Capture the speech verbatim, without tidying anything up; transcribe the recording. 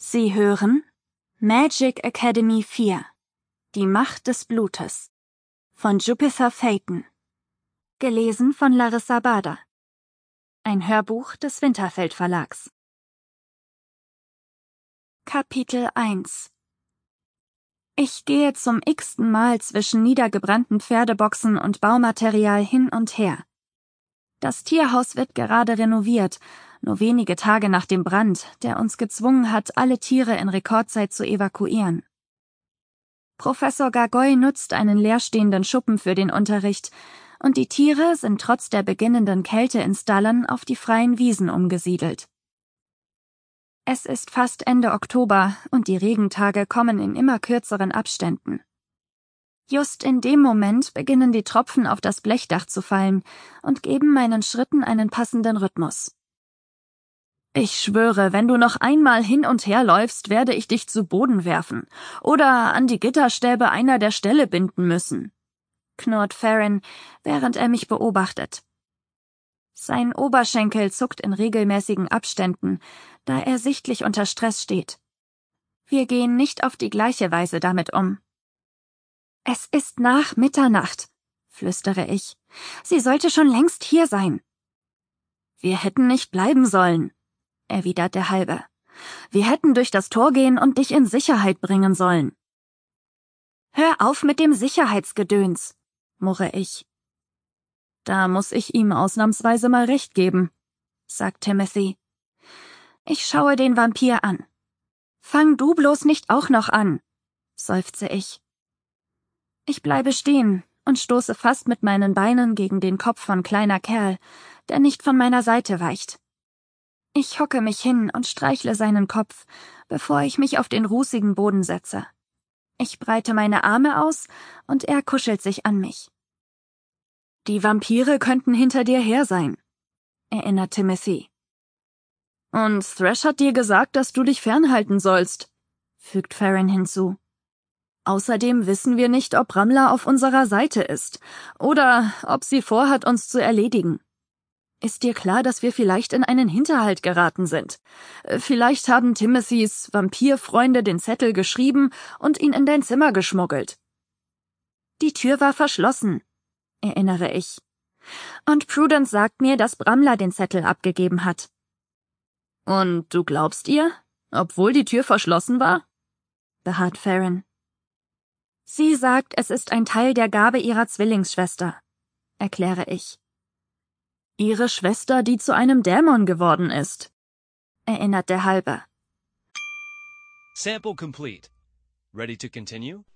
Sie hören Magic Academy vier – Die Macht des Blutes von Jupiter Phaeton. Gelesen von Larissa Bader. Ein Hörbuch des Winterfeld Verlags. Kapitel eins. Ich gehe zum x-ten Mal zwischen niedergebrannten Pferdeboxen und Baumaterial hin und her. Das Tierhaus wird gerade renoviert, nur wenige Tage nach dem Brand, der uns gezwungen hat, alle Tiere in Rekordzeit zu evakuieren. Professor Gargoyle nutzt einen leerstehenden Schuppen für den Unterricht, und die Tiere sind trotz der beginnenden Kälte in Stallen auf die freien Wiesen umgesiedelt. Es ist fast Ende Oktober und die Regentage kommen in immer kürzeren Abständen. Just in dem Moment beginnen die Tropfen auf das Blechdach zu fallen und geben meinen Schritten einen passenden Rhythmus. »Ich schwöre, wenn du noch einmal hin und her läufst, werde ich dich zu Boden werfen oder an die Gitterstäbe einer der Ställe binden müssen«, knurrt Farron, während er mich beobachtet. Sein Oberschenkel zuckt in regelmäßigen Abständen, da er sichtlich unter Stress steht. Wir gehen nicht auf die gleiche Weise damit um. »Es ist nach Mitternacht«, flüstere ich. »Sie sollte schon längst hier sein.« »Wir hätten nicht bleiben sollen«, erwidert der Halbe. »Wir hätten durch das Tor gehen und dich in Sicherheit bringen sollen.« »Hör auf mit dem Sicherheitsgedöns«, murre ich. »Da muss ich ihm ausnahmsweise mal recht geben«, sagt Timothy. Ich schaue den Vampir an. »Fang du bloß nicht auch noch an«, seufze ich. Ich bleibe stehen und stoße fast mit meinen Beinen gegen den Kopf von kleiner Kerl, der nicht von meiner Seite weicht. Ich hocke mich hin und streichle seinen Kopf, bevor ich mich auf den rußigen Boden setze. Ich breite meine Arme aus und er kuschelt sich an mich. »Die Vampire könnten hinter dir her sein«, erinnert Timothy. »Und Thresh hat dir gesagt, dass du dich fernhalten sollst«, fügt Farron hinzu. »Außerdem wissen wir nicht, ob Ramla auf unserer Seite ist oder ob sie vorhat, uns zu erledigen. Ist dir klar, dass wir vielleicht in einen Hinterhalt geraten sind? Vielleicht haben Timothys Vampirfreunde den Zettel geschrieben und ihn in dein Zimmer geschmuggelt.« »Die Tür war verschlossen«, erinnere ich. »Und Prudence sagt mir, dass Bramla den Zettel abgegeben hat.« »Und du glaubst ihr, obwohl die Tür verschlossen war?«, beharrt Farron. »Sie sagt, es ist ein Teil der Gabe ihrer Zwillingsschwester«, erkläre ich. »Ihre Schwester, die zu einem Dämon geworden ist«, erinnert der Halbe. Sample complete. Ready to continue?